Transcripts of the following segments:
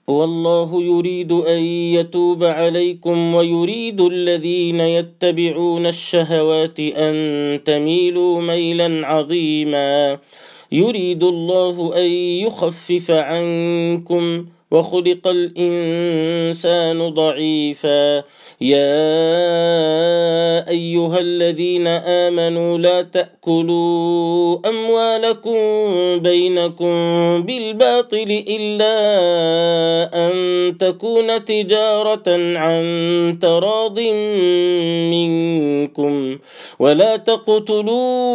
والله يريد أن يتوب عليكم ويريد الذين يتبعون الشهوات أن تميلوا ميلا عظيما. يريد الله أن يخفف عنكم وخلق الإنسان ضعيفا. يا أيها الذين آمنوا لا تأكلوا أموالكم بينكم بالباطل إلا أن تكون تجارة عن تراض منكم ولا تقتلوا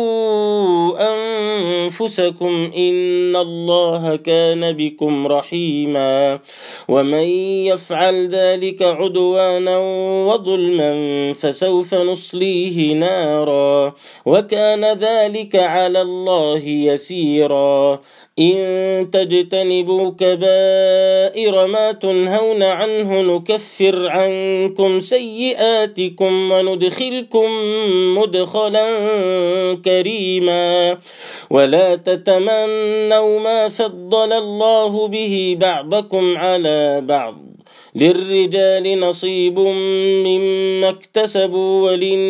أنفسكم إن الله كان بكم رحيما. ومن يفعل ذلك عدوانا وظلما فسوف نصليه نارا وكان ذلك على الله يسيرا. إن تجتنبوا كبائر ما تنهون عنه نكفر عنكم سيئاتكم وندخلكم مدخلا كريما. ولا تتمنوا ما فضل الله به بعضكم على بعض للرجال نصيب مما اكتسبوا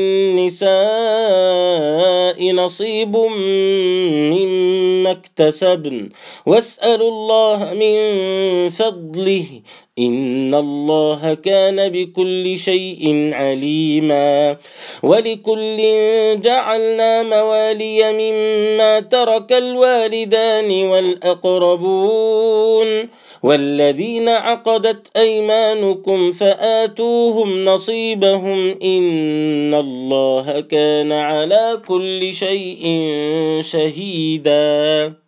وللنساء نصيب مما اكتسبن واسألوا الله من فضله إن الله كان بكل شيء عليما. ولكل جعلنا موالي مما ترك الوالدان والأقربون والذين عقدت أيمانكم فآتوهم نصيبهم إن الله كان على كل شيء شهيدا.